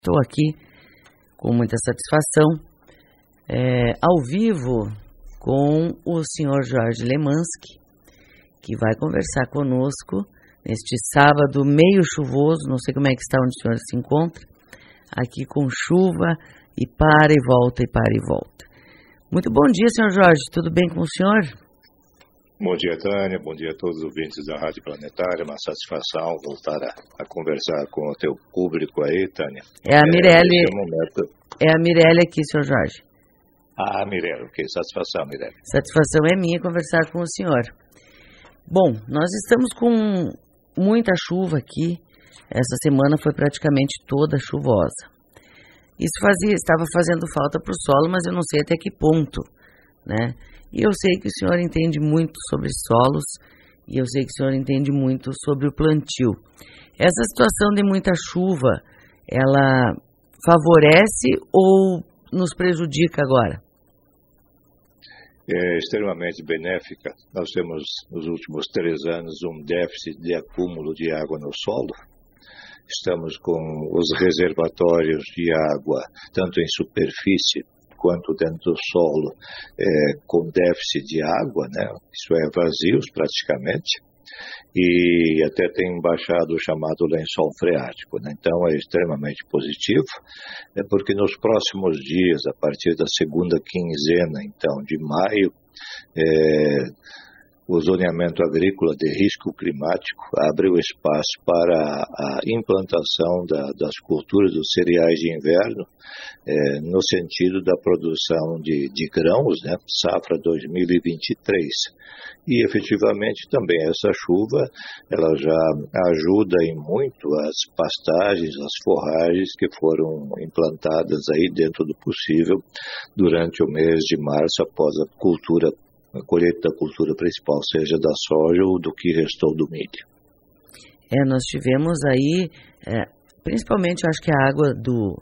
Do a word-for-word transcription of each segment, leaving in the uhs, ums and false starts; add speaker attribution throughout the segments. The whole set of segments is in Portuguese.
Speaker 1: Estou aqui com muita satisfação, é, ao vivo com o senhor Jorge Lemanski, que vai conversar conosco neste sábado meio chuvoso, não sei como é que está onde o senhor se encontra, aqui com chuva e para e volta e para e volta. Muito bom dia, senhor Jorge, tudo bem com o senhor?
Speaker 2: Bom dia, Tânia, bom dia a todos os ouvintes da Rádio Planetária, uma satisfação voltar a, a conversar com o teu público aí, Tânia.
Speaker 1: É a Mirelle, é, é a Mirelle aqui, senhor Jorge.
Speaker 2: Ah, Mirelle, ok, satisfação, Mirelle.
Speaker 1: Satisfação é minha conversar com o senhor. Bom, nós estamos com muita chuva aqui, essa semana foi praticamente toda chuvosa. Isso fazia, estava fazendo falta para o solo, mas eu não sei até que ponto, né? E eu sei que o senhor entende muito sobre solos, e eu sei que o senhor entende muito sobre o plantio. Essa situação de muita chuva, ela favorece ou nos prejudica agora?
Speaker 2: É extremamente benéfica. Nós temos, nos últimos três anos, um déficit de acúmulo de água no solo. Estamos com os reservatórios de água, tanto em superfície quanto dentro do solo, é, com déficit de água, né? Isso é, vazios praticamente, e até tem baixado o chamado lençol freático, né? Então é extremamente positivo, é porque nos próximos dias, a partir da segunda quinzena então de maio, é, o zoneamento agrícola de risco climático abre o espaço para a implantação da, das culturas dos cereais de inverno, é, no sentido da produção de, de grãos, né, safra dois mil e vinte e três. E efetivamente também essa chuva, ela já ajuda em muito as pastagens, as forragens que foram implantadas aí dentro do possível durante o mês de março após a cultura a colheita da cultura principal, seja da soja ou do que restou do milho.
Speaker 1: É, nós tivemos aí, é, principalmente eu acho que a água do,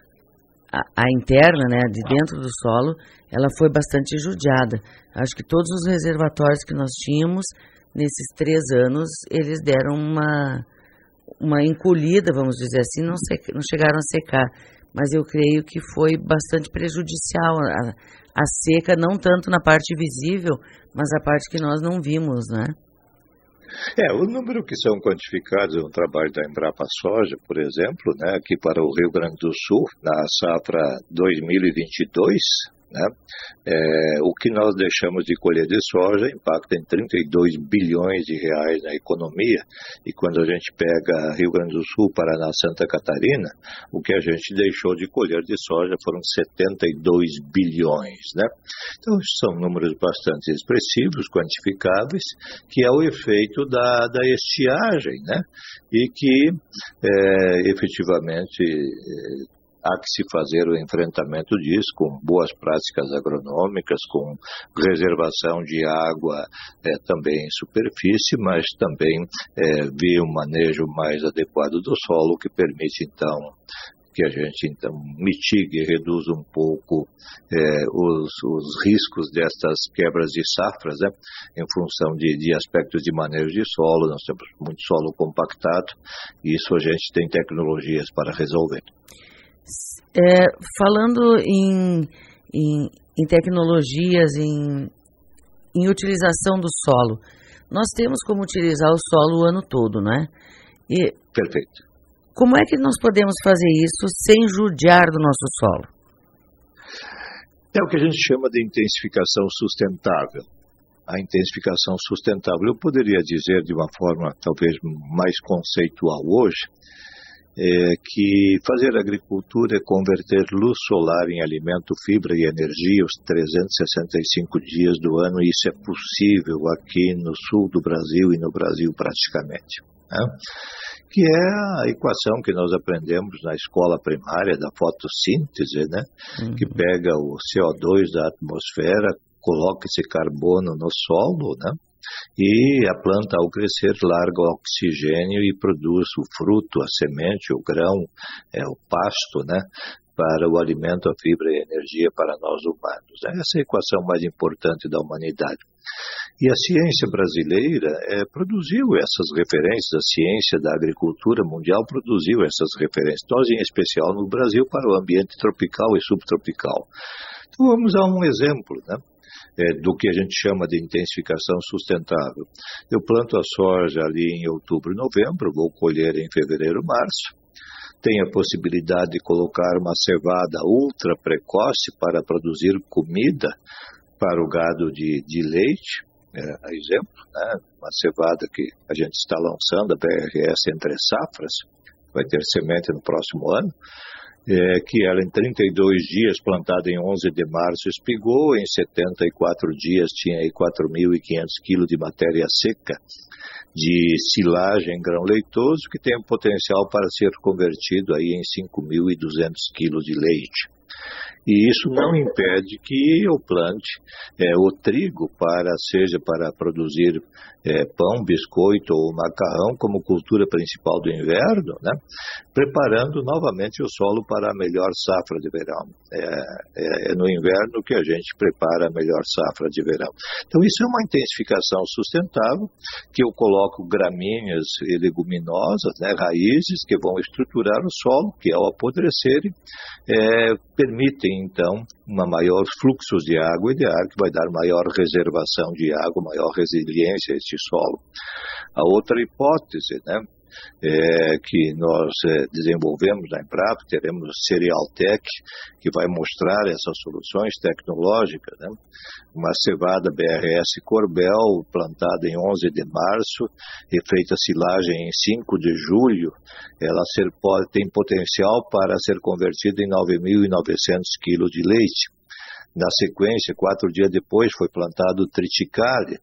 Speaker 1: a, a interna, né, de dentro do solo, ela foi bastante judiada. Acho que todos os reservatórios que nós tínhamos, nesses três anos, eles deram uma, uma encolhida, vamos dizer assim, não, sec, não chegaram a secar, mas eu creio que foi bastante prejudicial a, a seca, não tanto na parte visível, mas a parte que nós não vimos, né?
Speaker 2: É, o número que são quantificados no trabalho da Embrapa Soja, por exemplo, né, aqui para o Rio Grande do Sul, na safra dois mil e vinte e dois, né, é, o que nós deixamos de colher de soja impacta em trinta e dois bilhões de reais na economia, e quando a gente pega Rio Grande do Sul, Paraná, Santa Catarina, o que a gente deixou de colher de soja foram setenta e dois bilhões, né? Então, são números bastante expressivos, quantificáveis, que é o efeito da, da estiagem, né? E que, é, efetivamente, é, há que se fazer o enfrentamento disso com boas práticas agronômicas, com reservação de água é, também em superfície, mas também é, via um manejo mais adequado do solo, que permite então que a gente então mitigue e reduza um pouco é, os, os riscos destas quebras de safras, né, em função de, de aspectos de manejo de solo. Nós temos muito solo compactado e isso a gente tem tecnologias para resolver.
Speaker 1: É, falando em, em, em tecnologias, em, em utilização do solo, nós temos como utilizar o solo o ano todo, né? E
Speaker 2: perfeito.
Speaker 1: Como é que nós podemos fazer isso sem judiar do nosso solo?
Speaker 2: É o que a gente chama de intensificação sustentável. A intensificação sustentável, eu poderia dizer de uma forma talvez mais conceitual hoje, É que fazer agricultura é converter luz solar em alimento, fibra e energia os trezentos e sessenta e cinco dias do ano, e isso é possível aqui no sul do Brasil e no Brasil praticamente, né? Que é a equação que nós aprendemos na escola primária da fotossíntese, né? Uhum. Que pega o C O dois da atmosfera, coloca esse carbono no solo, né? E a planta, ao crescer, larga o oxigênio e produz o fruto, a semente, o grão, é, o pasto, né? para o alimento, a fibra e a energia para nós humanos. Essa é a equação mais importante da humanidade. E a ciência brasileira é, produziu essas referências, a ciência da agricultura mundial produziu essas referências, nós em especial no Brasil, para o ambiente tropical e subtropical. Então vamos a um exemplo, né? É, do que a gente chama de intensificação sustentável. Eu planto a soja ali em outubro, novembro, vou colher em fevereiro, março. Tenho a possibilidade de colocar uma cevada ultra precoce para produzir comida para o gado de, de leite, é, exemplo, né? Uma cevada que a gente está lançando, a B R S Entre Safras, vai ter semente no próximo ano. É, que ela em trinta e dois dias, plantada em onze de março, espigou, em setenta e quatro dias tinha aí quatro mil e quinhentos quilos de matéria seca, de silagem grão leitoso, que tem o potencial para ser convertido aí em cinco mil e duzentos quilos de leite. E isso não impede que eu plante é, o trigo, para, seja para produzir é, pão, biscoito ou macarrão como cultura principal do inverno, né? Preparando novamente o solo para a melhor safra de verão. É, é, é no inverno que a gente prepara a melhor safra de verão. Então isso é uma intensificação sustentável, que eu coloco gramíneas e leguminosas, né, raízes, que vão estruturar o solo, que ao apodrecerem, é, permitem então uma maior fluxo de água e de ar, que vai dar maior reservação de água, maior resiliência a este solo. A outra hipótese, né, é, que nós é, desenvolvemos na Embrapa, teremos Cerealtec, que vai mostrar essas soluções tecnológicas, né? Uma cevada B R S Corbel, plantada em onze de março, e feita silagem em cinco de julho, ela ser, pode, tem potencial para ser convertida em nove mil e novecentos quilos de leite. Na sequência, quatro dias depois, foi plantado triticale,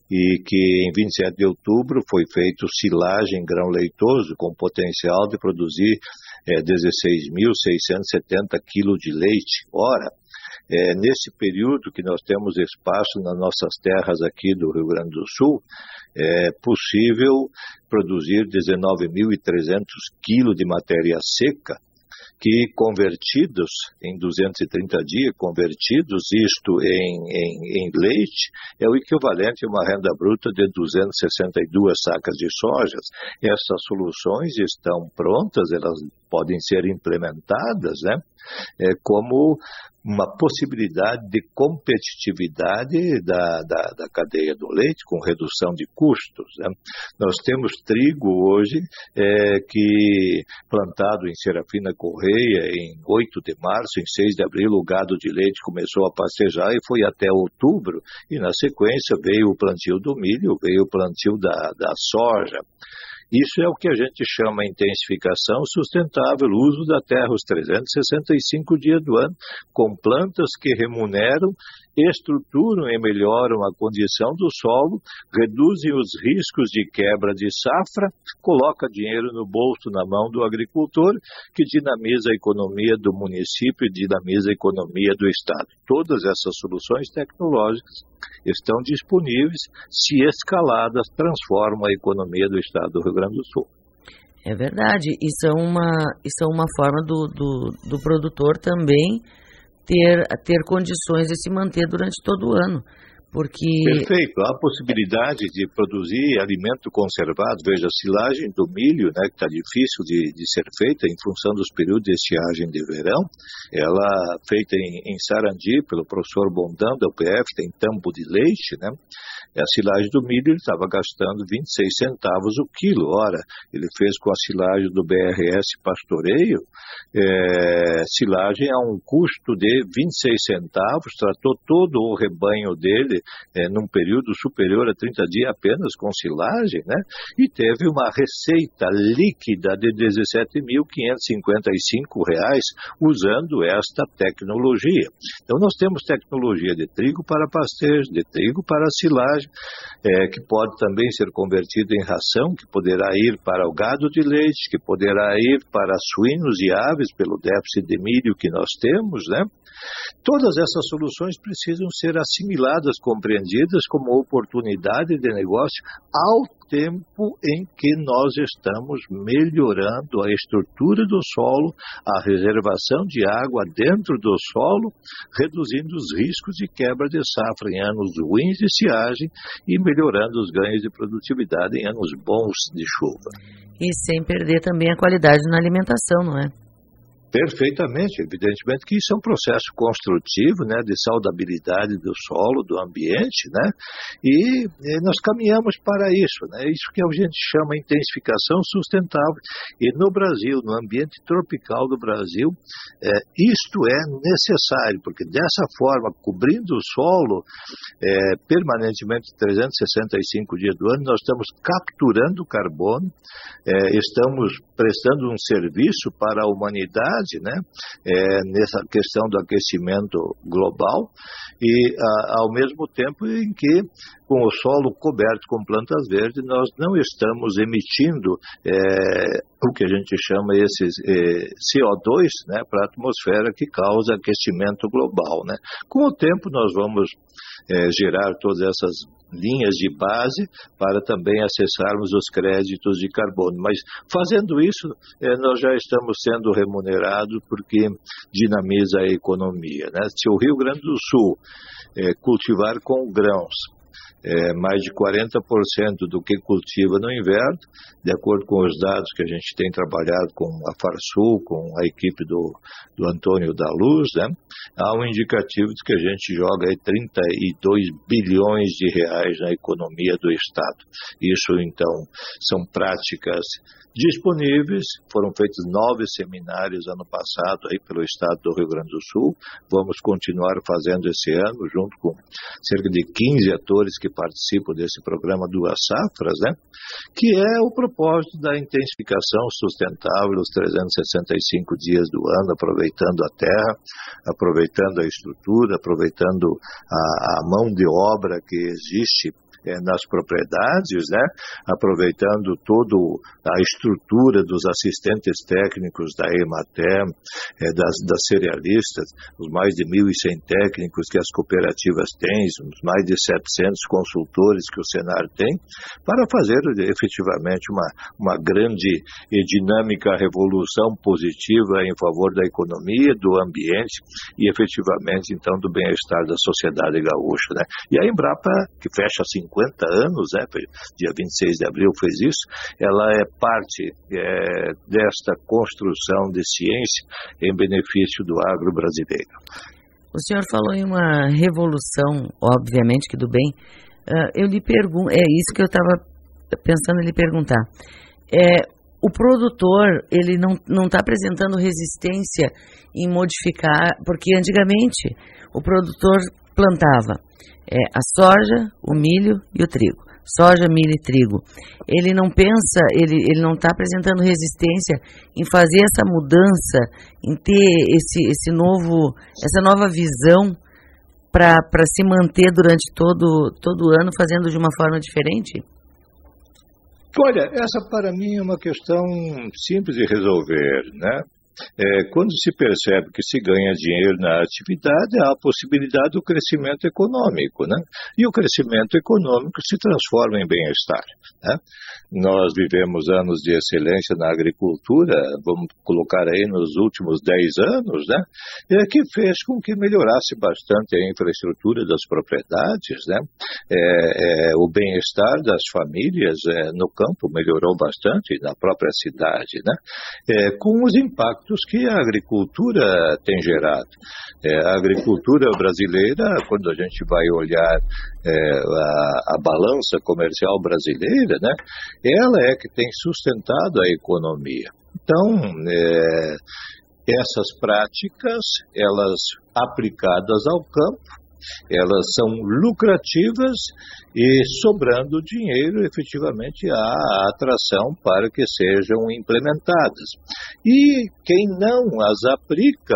Speaker 2: e que em vinte e sete de outubro foi feito silagem grão leitoso com potencial de produzir é, dezesseis mil seiscentos e setenta quilos de leite. Ora, é, nesse período que nós temos espaço nas nossas terras aqui do Rio Grande do Sul, é possível produzir dezenove mil e trezentos quilos de matéria seca, que convertidos em duzentos e trinta dias, convertidos isto em, em, em leite, é o equivalente a uma renda bruta de duzentas e sessenta e duas sacas de soja. Essas soluções estão prontas, elas podem ser implementadas, né, é, como uma possibilidade de competitividade da, da, da cadeia do leite, com redução de custos, né. Nós temos trigo hoje, é, que plantado em Serafina Correia em oito de março, em seis de abril, o gado de leite começou a pastejar e foi até outubro, e na sequência veio o plantio do milho, veio o plantio da, da soja. Isso é o que a gente chama de intensificação sustentável, o uso da terra os trezentos e sessenta e cinco dias do ano, com plantas que remuneram, estruturam e melhoram a condição do solo, reduzem os riscos de quebra de safra, coloca dinheiro no bolso, na mão do agricultor, que dinamiza a economia do município e dinamiza a economia do estado. Todas essas soluções tecnológicas estão disponíveis, se escaladas, transformam a economia do estado do Rio Grande do Sul.
Speaker 1: É verdade, isso é uma, isso é uma forma do, do, do produtor também ter, ter condições de se manter durante todo o ano. Porque...
Speaker 2: Perfeito, há a possibilidade de produzir alimento conservado, veja, a silagem do milho, né, que está difícil de, de ser feita em função dos períodos de estiagem de verão, ela feita em, em Sarandi pelo professor Bondão da U P F, tem tampo de leite, né, a silagem do milho ele estava gastando vinte e seis centavos o quilo. Ora, ele fez com a silagem do B R S Pastoreio, é, silagem a um custo de vinte e seis centavos, tratou todo o rebanho dele é, num período superior a trinta dias apenas com silagem, né? E teve uma receita líquida de dezessete mil quinhentos e cinquenta e cinco reais usando esta tecnologia. Então nós temos tecnologia de trigo para pastejo, de trigo para silagem, é, que pode também ser convertido em ração, que poderá ir para o gado de leite, que poderá ir para suínos e aves pelo déficit de de milho que nós temos, né? Todas essas soluções precisam ser assimiladas, compreendidas como oportunidade de negócio ao tempo em que nós estamos melhorando a estrutura do solo, a reservação de água dentro do solo, reduzindo os riscos de quebra de safra em anos ruins de estiagem e melhorando os ganhos de produtividade em anos bons de chuva.
Speaker 1: E sem perder também a qualidade na alimentação, não é?
Speaker 2: Perfeitamente, evidentemente que isso é um processo construtivo, né, de saudabilidade do solo, do ambiente, né, e, e nós caminhamos para isso, né, isso que a gente chama de intensificação sustentável. E no Brasil, no ambiente tropical do Brasil, é, isto é necessário, porque dessa forma, cobrindo o solo é, permanentemente trezentos e sessenta e cinco dias do ano, nós estamos capturando carbono, é, estamos prestando um serviço para a humanidade, né, é, nessa questão do aquecimento global e a, ao mesmo tempo em que com o solo coberto com plantas verdes nós não estamos emitindo é, o que a gente chama esses é, C O dois, né, para a atmosfera que causa aquecimento global, né. Com o tempo nós vamos é, gerar todas essas linhas de base para também acessarmos os créditos de carbono. Mas fazendo isso, eh, nós já estamos sendo remunerados porque dinamiza a economia, né? Se o Rio Grande do Sul eh, cultivar com grãos É, mais de quarenta por cento do que cultiva no inverno, de acordo com os dados que a gente tem trabalhado com a Farsul, com a equipe do, do Antônio da Luz, né, há um indicativo de que a gente joga aí trinta e dois bilhões de reais na economia do Estado. Isso, então, são práticas disponíveis, foram feitos nove seminários ano passado aí pelo Estado do Rio Grande do Sul, vamos continuar fazendo esse ano, junto com cerca de quinze atores que participam desse programa Duas Safras, né? Que é o propósito da intensificação sustentável os trezentos e sessenta e cinco dias do ano, aproveitando a terra, aproveitando a estrutura, aproveitando a, a mão de obra que existe É, nas propriedades, né? Aproveitando toda a estrutura dos assistentes técnicos da Emater, é, das, das cerealistas, os mais de mil e cem técnicos que as cooperativas têm, os mais de setecentos consultores que o Senar tem, para fazer efetivamente uma, uma grande e dinâmica revolução positiva em favor da economia, do ambiente e efetivamente então do bem-estar da sociedade gaúcha, né? E a Embrapa, que fecha cinquenta anos, né, dia vinte e seis de abril fez isso, ela é parte é, desta construção de ciência em benefício do agro brasileiro.
Speaker 1: O senhor falou em uma revolução, obviamente que do bem, uh, eu lhe pergunto, é isso que eu estava pensando em lhe perguntar, é, o produtor, ele não não está apresentando resistência em modificar, porque antigamente o produtor plantava é, a soja, o milho e o trigo. Soja, milho e trigo. Ele não pensa, ele, ele não está apresentando resistência em fazer essa mudança, em ter esse, esse novo, essa nova visão para se manter durante todo, todo o ano fazendo de uma forma diferente?
Speaker 2: Olha, essa para mim é uma questão simples de resolver, né? É, quando se percebe que se ganha dinheiro na atividade, há a possibilidade do crescimento econômico, né? E o crescimento econômico se transforma em bem-estar, né? Nós vivemos anos de excelência na agricultura, vamos colocar aí nos últimos dez anos, né? É, que fez com que melhorasse bastante a infraestrutura das propriedades, né? É, é, o bem-estar das famílias é, no campo melhorou bastante, na própria cidade, né? É, com os impactos que a agricultura tem gerado. É, a agricultura brasileira, quando a gente vai olhar é, a, a balança comercial brasileira, né, ela é que tem sustentado a economia. Então, é, essas práticas, elas aplicadas ao campo, elas são lucrativas e sobrando dinheiro, efetivamente há atração para que sejam implementadas. E quem não as aplica, né,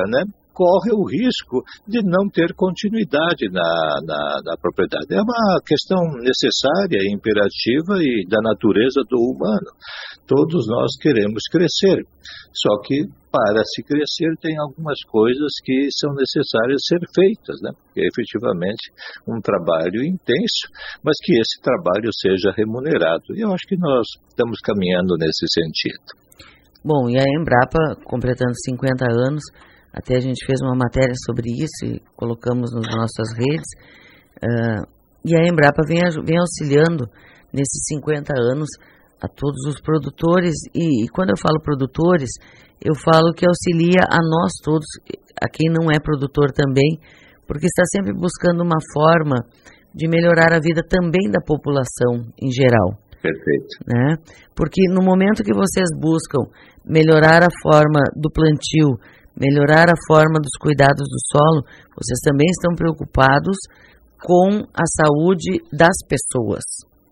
Speaker 2: corre o risco de não ter continuidade na, na, na propriedade. É uma questão necessária, imperativa e da natureza do humano. Todos nós queremos crescer, só que para se crescer tem algumas coisas que são necessárias ser feitas, né? É efetivamente um trabalho intenso, mas que esse trabalho seja remunerado. E eu acho que nós estamos caminhando nesse sentido.
Speaker 1: Bom, e a Embrapa, completando cinquenta anos, até a gente fez uma matéria sobre isso e colocamos nas nossas redes, uh, e a Embrapa vem, vem auxiliando nesses cinquenta anos a todos os produtores, e, e quando eu falo produtores, eu falo que auxilia a nós todos, a quem não é produtor também, porque está sempre buscando uma forma de melhorar a vida também da população em geral.
Speaker 2: Perfeito.
Speaker 1: Né? Porque no momento que vocês buscam melhorar a forma do plantio, melhorar a forma dos cuidados do solo, vocês também estão preocupados com a saúde das pessoas.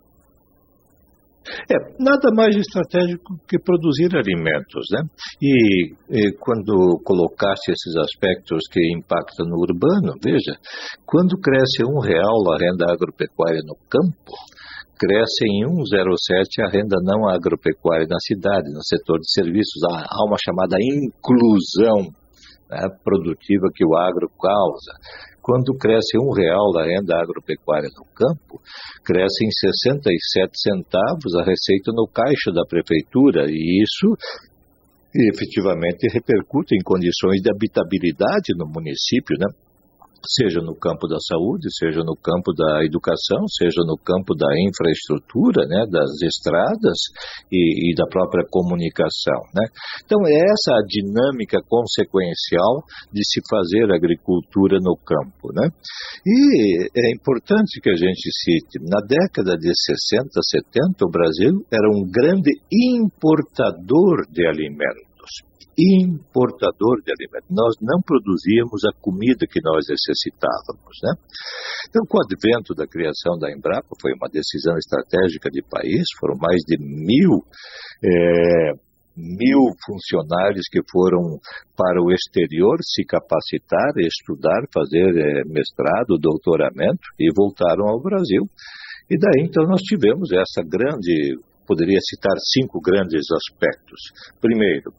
Speaker 2: É, nada mais estratégico que produzir alimentos, né? E, e quando colocaste esses aspectos que impactam no urbano, veja, quando cresce um real a renda agropecuária no campo, cresce em um vírgula zero sete a renda não agropecuária na cidade, no setor de serviços. Há, há uma chamada inclusão, né, produtiva que o agro causa. Quando cresce um real a renda agropecuária no campo, cresce em sessenta e sete centavos a receita no caixa da prefeitura, e isso efetivamente repercute em condições de habitabilidade no município, né? Seja no campo da saúde, seja no campo da educação, seja no campo da infraestrutura, né, das estradas e, e da própria comunicação, né? Então, é essa a dinâmica consequencial de se fazer agricultura no campo, né? E é importante que a gente cite, na década de sessenta, setenta, o Brasil era um grande importador de alimentos. Importador de alimentos. Nós não produzíamos a comida que nós necessitávamos, né? Então, com o advento da criação da Embrapa, foi uma decisão estratégica de país, foram mais de mil, é, mil funcionários que foram para o exterior se capacitar, estudar, fazer é, mestrado, doutoramento e voltaram ao Brasil. E daí, então, nós tivemos essa grande... Poderia citar cinco grandes aspectos. Primeiro,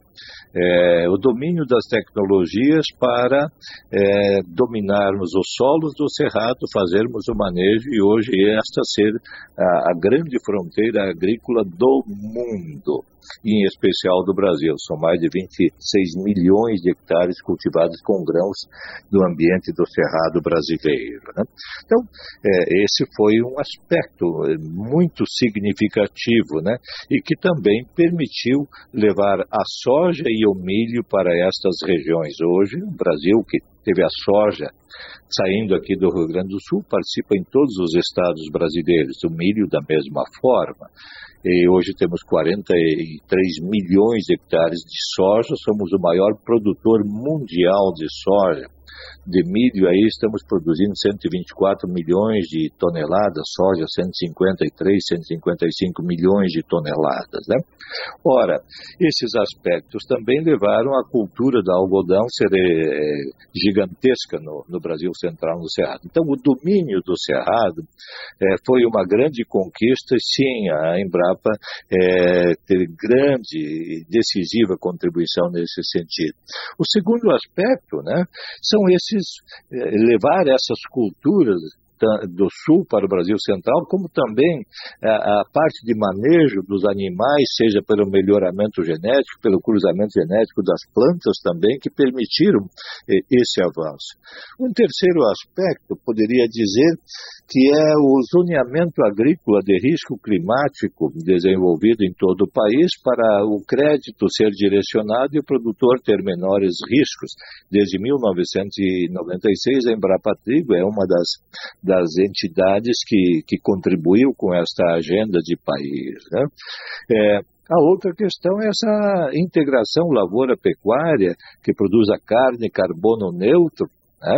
Speaker 2: é, o domínio das tecnologias para é, dominarmos os solos do Cerrado, fazermos o manejo e hoje esta ser a, a grande fronteira agrícola do mundo, em especial do Brasil. São mais de vinte e seis milhões de hectares cultivados com grãos do ambiente do Cerrado brasileiro, né? Então, é, esse foi um aspecto muito significativo, né? E que também permitiu levar a soja e o milho para estas regiões. Hoje, o Brasil, que teve a soja saindo aqui do Rio Grande do Sul, participa em todos os estados brasileiros, o milho da mesma forma. E hoje temos quarenta e três milhões de hectares de soja, somos o maior produtor mundial de soja. De milho aí estamos produzindo cento e vinte e quatro milhões de toneladas, soja cento e cinquenta e três, cento e cinquenta e cinco milhões de toneladas, né? Ora, esses aspectos também levaram a cultura do algodão ser é, gigantesca no, no Brasil Central, no Cerrado. Então, o domínio do Cerrado é, foi uma grande conquista, e sim, a Embrapa é, teve grande e decisiva contribuição nesse sentido. O segundo aspecto, né, são esses, levar essas culturas do Sul para o Brasil Central, como também a, a parte de manejo dos animais, seja pelo melhoramento genético, pelo cruzamento genético das plantas também, que permitiram eh, esse avanço. Um terceiro aspecto, poderia dizer, que é o zoneamento agrícola de risco climático desenvolvido em todo o país para o crédito ser direcionado e o produtor ter menores riscos. Desde mil novecentos e noventa e seis, a Embrapa Trigo é uma das das entidades que, que contribuiu com esta agenda de país, né? É, a outra questão é essa integração lavoura-pecuária, que produz a carne, carbono neutro, né?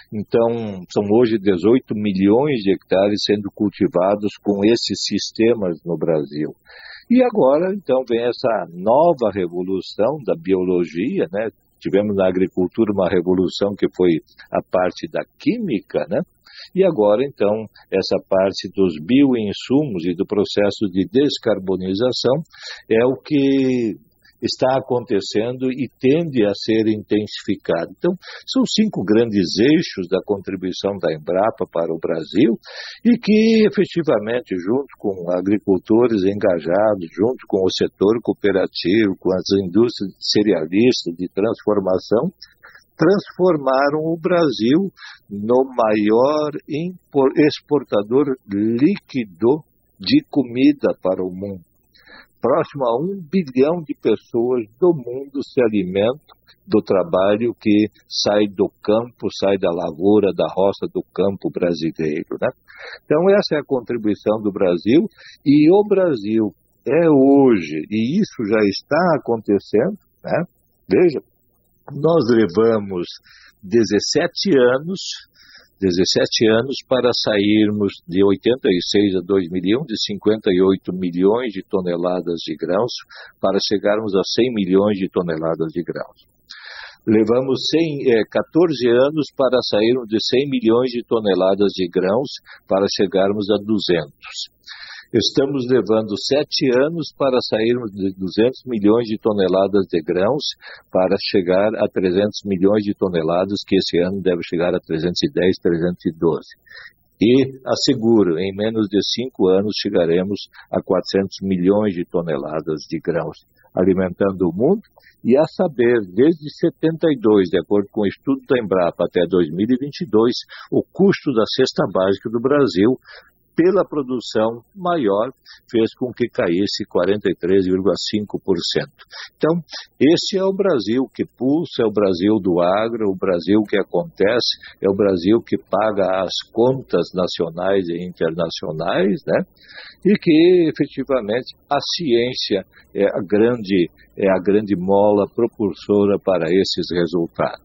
Speaker 2: Então, são hoje dezoito milhões de hectares sendo cultivados com esses sistemas no Brasil. E agora, então, vem essa nova revolução da biologia, né? tivemos na agricultura uma revolução que foi a parte da química, né? E agora, então, essa parte dos bioinsumos e do processo de descarbonização é o que está acontecendo e tende a ser intensificado. Então, são cinco grandes eixos da contribuição da Embrapa para o Brasil e que, efetivamente, junto com agricultores engajados, junto com o setor cooperativo, com as indústrias cerealistas de transformação, transformaram o Brasil no maior exportador líquido de comida para o mundo. Próximo a um bilhão de pessoas do mundo se alimentam do trabalho que sai do campo, sai da lavoura, da roça do campo brasileiro, né? Então essa é a contribuição do Brasil, e o Brasil é hoje, e isso já está acontecendo, né? Veja, nós levamos dezessete anos, dezessete anos para sairmos de oitenta e seis a dois mil e um, de cinquenta e oito milhões de toneladas de grãos, para chegarmos a cem milhões de toneladas de grãos. Levamos cem, é, catorze anos para sairmos de cem milhões de toneladas de grãos, para chegarmos a duzentos. Estamos levando sete anos para sairmos de duzentos milhões de toneladas de grãos para chegar a trezentos milhões de toneladas, que esse ano deve chegar a trezentos e dez, trezentos e doze. E asseguro, em menos de cinco anos chegaremos a quatrocentos milhões de toneladas de grãos, alimentando o mundo. E a saber, desde setenta e dois, de acordo com o estudo da Embrapa, até dois mil e vinte e dois, o custo da cesta básica do Brasil, pela produção maior, fez com que caísse quarenta e três vírgula cinco por cento. Então, esse é o Brasil que pulsa, é o Brasil do agro, o Brasil que acontece, é o Brasil que paga as contas nacionais e internacionais, né? E que, efetivamente, a ciência é a grande, é a grande mola propulsora para esses resultados.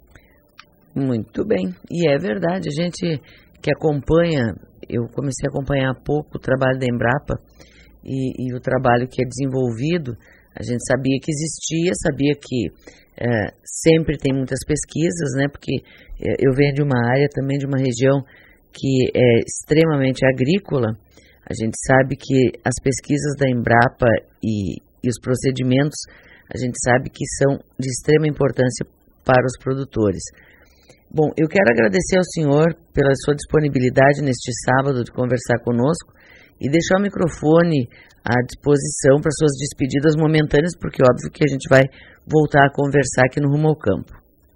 Speaker 1: Muito bem, e é verdade, a gente que acompanha, eu comecei a acompanhar há pouco o trabalho da Embrapa e, e o trabalho que é desenvolvido, a gente sabia que existia, sabia que é, sempre tem muitas pesquisas, né, porque é, eu venho de uma área também, de uma região que é extremamente agrícola. A gente sabe que as pesquisas da Embrapa e, e os procedimentos, a gente sabe que são de extrema importância para os produtores. Bom, eu quero agradecer ao senhor pela sua disponibilidade neste sábado de conversar conosco e deixar o microfone à disposição para suas despedidas momentâneas, porque óbvio que a gente vai voltar a conversar aqui no Rumo ao Campo.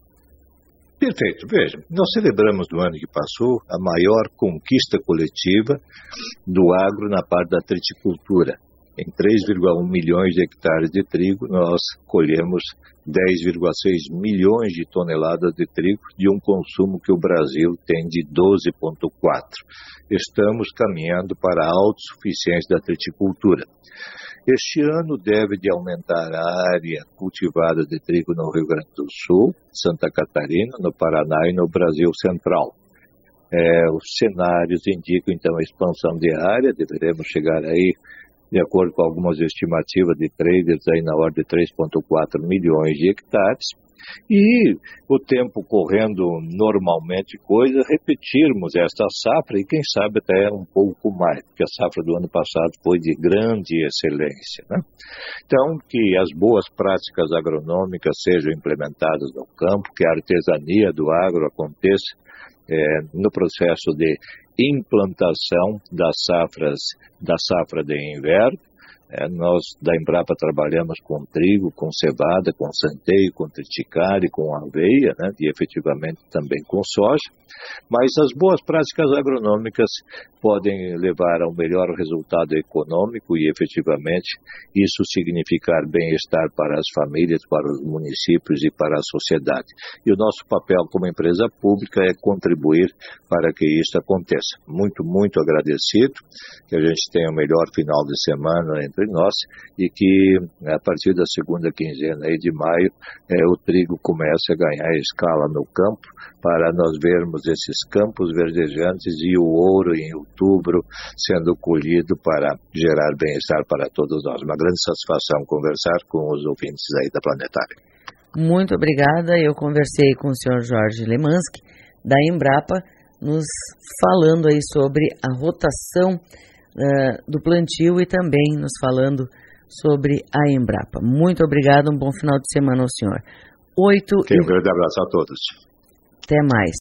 Speaker 2: Perfeito. Veja, nós celebramos no ano que passou a maior conquista coletiva do agro na parte da triticultura. Em três vírgula um milhões de hectares de trigo, nós colhemos dez vírgula seis milhões de toneladas de trigo, de um consumo que o Brasil tem de doze vírgula quatro. Estamos caminhando para a autossuficiência da triticultura. Este ano deve de aumentar a área cultivada de trigo no Rio Grande do Sul, Santa Catarina, no Paraná e no Brasil Central. É, os cenários indicam, então, a expansão de área, deveremos chegar aí, de acordo com algumas estimativas de traders, aí na ordem de três vírgula quatro milhões de hectares. E o tempo correndo normalmente coisa, repetirmos esta safra e quem sabe até um pouco mais, porque a safra do ano passado foi de grande excelência, né? Então, que as boas práticas agronômicas sejam implementadas no campo, que a artesania do agro aconteça é, no processo de implantação das safras, da safra de inverno. É, nós da Embrapa trabalhamos com trigo, com cevada, com centeio, com triticale, com aveia, né, e efetivamente também com soja, mas as boas práticas agronômicas podem levar a um melhor resultado econômico e efetivamente isso significar bem-estar para as famílias, para os municípios e para a sociedade. E o nosso papel como empresa pública é contribuir para que isso aconteça. Muito, muito agradecido, que a gente tenha o melhor final de semana entre nós e que a partir da segunda quinzena aí de maio é, o trigo comece a ganhar escala no campo para nós vermos esses campos verdejantes e o ouro em outubro sendo colhido para gerar bem-estar para todos nós. Uma grande satisfação conversar com os ouvintes aí da Planetária.
Speaker 1: Muito obrigada. Eu conversei com o senhor Jorge Lemanski, da Embrapa, nos falando aí sobre a rotação uh, do plantio e também nos falando sobre a Embrapa. Muito obrigado, um bom final de semana ao senhor. Oito
Speaker 2: um grande abraço a todos.
Speaker 1: Até mais.